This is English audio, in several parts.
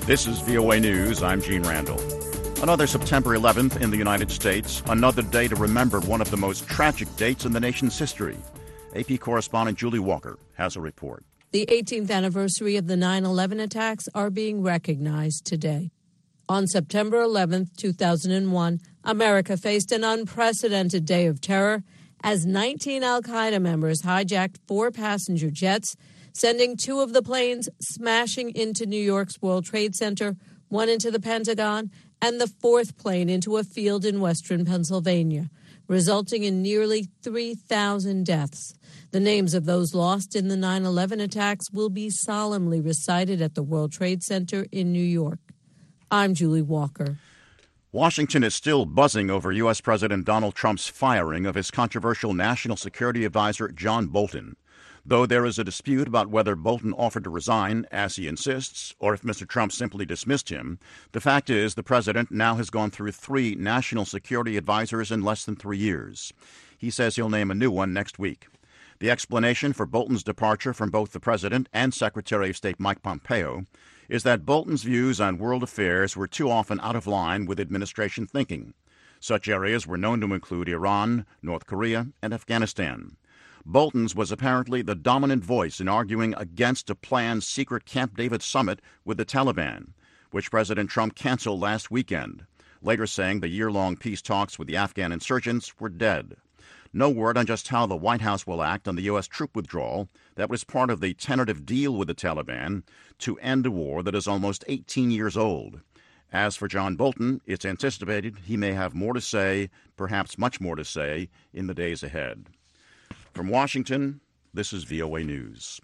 This is VOA News. I'm Gene Randall. Another September 11th in the United States, another day to remember one of the most tragic dates in the nation's history. AP correspondent Julie Walker has a report. The 18th anniversary of the 9/11 attacks are being recognized today. On September 11th, 2001, America faced an unprecedented day of terror as 19 al-Qaeda members hijacked 4 passenger jets, sending 2 of the planes smashing into New York's World Trade Center, 1 into the Pentagon, and the 4th plane into a field in western Pennsylvania, resulting in nearly 3,000 deaths. The names of those lost in the 9/11 attacks will be solemnly recited at the World Trade Center in New York. I'm Julie Walker. Washington is still buzzing over U.S. President Donald Trump's firing of his controversial National Security Advisor John Bolton. Though there is a dispute about whether Bolton offered to resign, as he insists, or if Mr. Trump simply dismissed him, the fact is the president now has gone through 3 national security advisors in less than 3 years. He says he'll name a new one next week. The explanation for Bolton's departure from both the president and Secretary of State Mike Pompeo is that Bolton's views on world affairs were too often out of line with administration thinking. Such areas were known to include Iran, North Korea, and Afghanistan. Bolton's was apparently the dominant voice in arguing against a planned secret Camp David summit with the Taliban, which President Trump canceled last weekend, later saying the year-long peace talks with the Afghan insurgents were dead. No word on just how the White House will act on the U.S. troop withdrawal that was part of the tentative deal with the Taliban to end a war that is almost 18 years old. As for John Bolton, it's anticipated he may have more to say, perhaps much more to say, in the days ahead. From Washington, this is VOA News.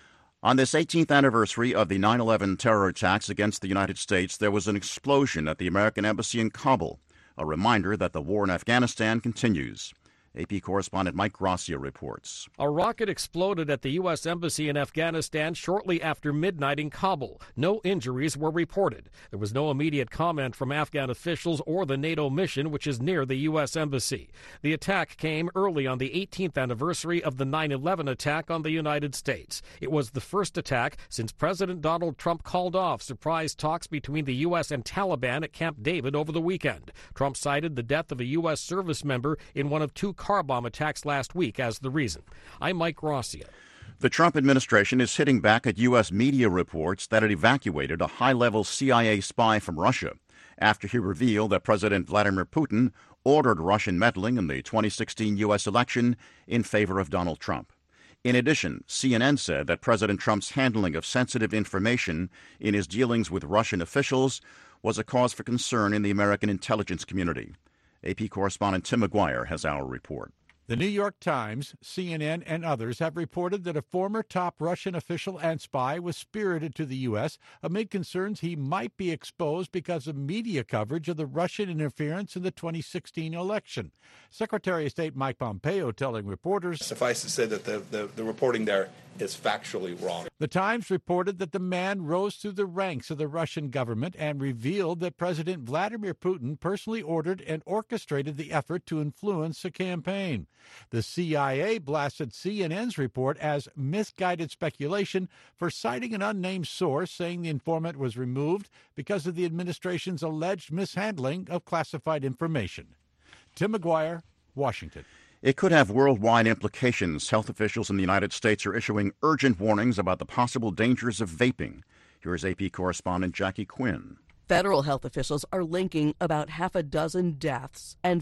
On this 18th anniversary of the 9/11 terror attacks against the United States, there was an explosion at the American Embassy in Kabul, a reminder that the war in Afghanistan continues. AP correspondent Mike Gracia reports. A rocket exploded at the U.S. Embassy in Afghanistan shortly after midnight in Kabul. No injuries were reported. There was no immediate comment from Afghan officials or the NATO mission, which is near the U.S. Embassy. The attack came early on the 18th anniversary of the 9/11 attack on the United States. It was the first attack since President Donald Trump called off surprise talks between the U.S. and Taliban at Camp David over the weekend. Trump cited the death of a U.S. service member in one of 2 car bomb attacks last week as the reason. I'm Mike Gracia. The Trump administration is hitting back at U.S. media reports that it evacuated a high-level CIA spy from Russia after he revealed that President Vladimir Putin ordered Russian meddling in the 2016 U.S. election in favor of Donald Trump. In addition, CNN said that President Trump's handling of sensitive information in his dealings with Russian officials was a cause for concern in the American intelligence community. AP correspondent Tim McGuire has our report. The New York Times, CNN, and others have reported that a former top Russian official and spy was spirited to the U.S. amid concerns he might be exposed because of media coverage of the Russian interference in the 2016 election. Secretary of State Mike Pompeo telling reporters, "Suffice to say that the reporting there is factually wrong." The Times reported that the man rose through the ranks of the Russian government and revealed that President Vladimir Putin personally ordered and orchestrated the effort to influence the campaign. The CIA blasted CNN's report as misguided speculation for citing an unnamed source saying the informant was removed because of the administration's alleged mishandling of classified information. Tim McGuire, Washington. It could have worldwide implications. Health officials in the United States are issuing urgent warnings about the possible dangers of vaping. Here is AP correspondent Jackie Quinn. Federal health officials are linking about 6 deaths and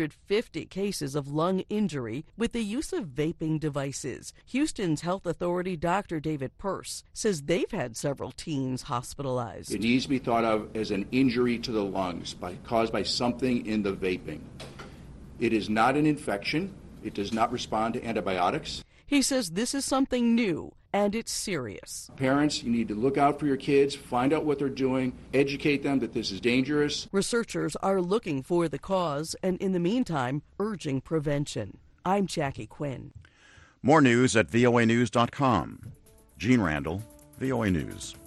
450 cases of lung injury with the use of vaping devices. Houston's health authority, Dr. David Pearce, says they've had several teens hospitalized. It needs to be thought of as an injury to the lungs caused by something in the vaping. It is not an infection. It does not respond to antibiotics. He says this is something new, and it's serious. Parents, you need to look out for your kids, find out what they're doing, educate them that this is dangerous. Researchers are looking for the cause and, in the meantime, urging prevention. I'm Jackie Quinn. More news at voanews.com. Gene Randall, VOA News.